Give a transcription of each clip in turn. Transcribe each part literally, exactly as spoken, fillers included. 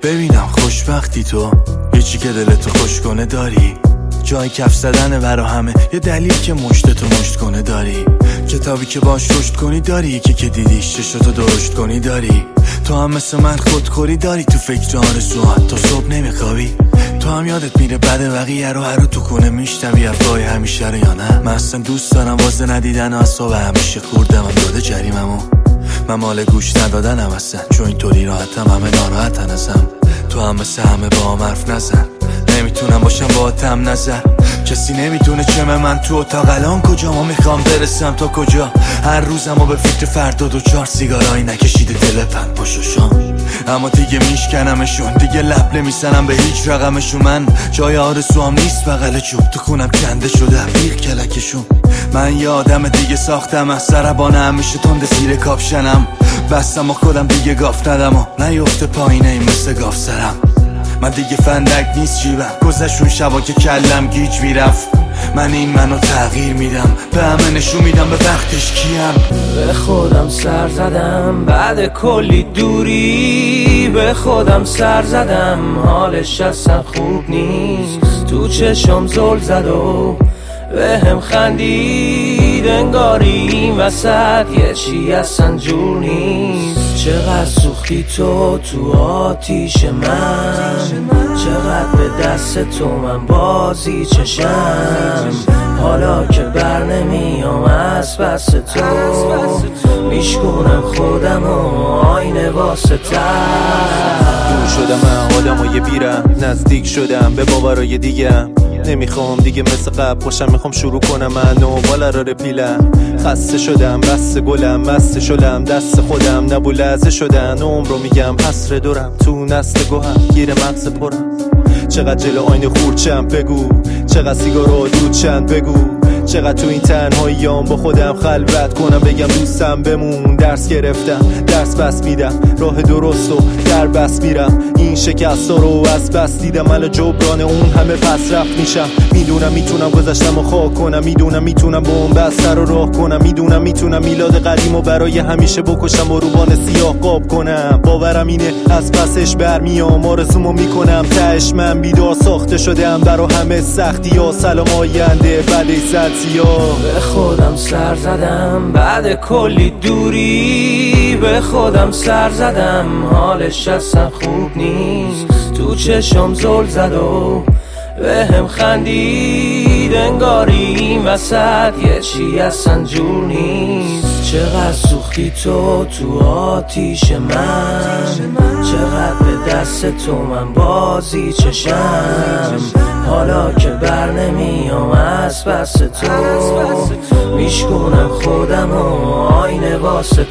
ببینم خوشبختی تو، یه چی که دلتو خوش کنه داری، جای کف زدنه برا همه، یه دلیل که مشتتو مشت کنه داری، کتابی که باش رشد کنی داری، یکی که دیدیش چشتو درشت کنی داری، تو هم مثل من خودخوری داری، تو فکر آرزوات تو صبح نمیخوابی، تو هم یادت میره بعد بقیه رو هر رو تو کنه میشنوی حرفای همیشه رو یا نه؟ من اصلا دوست دارم واسه ندیدن اصاب همیشه خوردم هم داده جریممو، من مال گوش ندادنم اصلا، چون اینطوری راحتم همه ناراحتن ازم، تو هم مثل همه با هم حرف نزن، نمیتونم باشم با تم نظر، کسی نمیدونه چمه من تو اتاق الان کجا، ما میخوام برسم تا کجا، هر روزم و به فکر فردا دو چهار سیگارایی نکشیده دل پن پاشوشان، اما دیگه میشکنمشون، دیگه لب نمیزنم به هیچ رقمشون، من جای آرزوام نیست بغل چوب، تو خونم کنده شده بیغ کلکشون، من یه آدم دیگه ساختم از سربانه همیشه تند زیر کاپشنم، بستم و خودم دیگه گاف ندم و نیفته پایینه این مثل گاف سرم، من دیگه فندک نیست جیبم، گذشون شبا که کلم گیج میرفت، من این منو تغییر میدم، به همه نشون میدم به وقتش کیم، به خودم سر زدم بعد کلی دوری، به خودم سر زدم حالش اصلا خوب نیست، تو چشم زل زد و به هم خندید، انگاری این وسط یه چی اصلا جور نیست، چقدر سوختی تو تو آتیش من، چقدر به دست تو من بازی چشم، حالا که بر نمیام از پس تو، میشکنم خودم و آینه واسه دور شدم من آدم و یه بیرم، نزدیک شدم به باورای دیگم، نمیخوام دیگه مثل قبل باشم، میخوام شروع کنم من و بالا رو رپیلم، خسته شدم بس گلم مست شدم دست خودم نبو لحظه شدن، عمر رو میگم حسر دورم تو نسل گوهم گیر مغز پرم، چقدر جلو آینه خورچم بگو، چقدر سیگارو دود چند بگو، چقدر تو این تنهاییام با خودم خلوت کنم، بگم دوستم بمون، درس گرفتم درس بس میدم، راه درست و در بس میرم، این شکست رو از بس دیدم، الان جبران اون همه پس رفت میشم، میدونم میتونم گذشتم و خاک کنم، میدونم میتونم بوم بستر رو راه کنم، میدونم میتونم میلاد قدیم و برای همیشه بکشم و روبان سیاه قاب کنم، باورم اینه از پسش برمیام، آرزومو میکنم تهش من بیدار ساخته شدم برا همه سختی ها، سلام آینده بعد به خودم سر زدم بعد کلی دوری، به خودم سر زدم حالش اصلا خوب نیست، تو چشم زل زد و به هم خندید، انگاری این وسط یه چی اصلا جور نیست، چقدر سوختی تو تو آتیش من، چقدر به دست تو من بازی چشم، حالا که بر نمیام از پس تو، میشکنم خودم و آینه واسه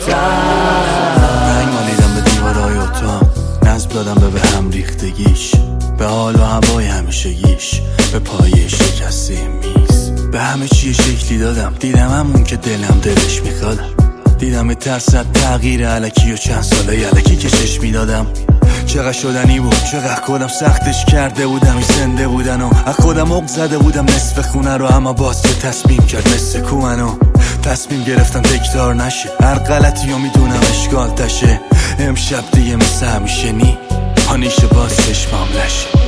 رنگ مالیدم به دیوارای اتاق، نظم دادم به به هم ریختگیش، به حال و هوای همیشگیش، به پایه شکسته میز، به همه چی شکلی دادم، دیدم همون که دلم دلش میخوادم، دیدم ترسد تغییر علکی و چند ساله علکی که چشمی دادم، چقدر شدنی بود، چقدر خودم سختش کرده بودم، این زنده بودن و از خودم عق زده بودم نصف خونه رو، اما باز که تصمیم کرد مثل کومنو تصمیم گرفتم تکرار نشه، هر غلطی رو میدونم اشکال تشه، امشب دیگه مثل همیشه نی پانیشه باز چشمام لشه.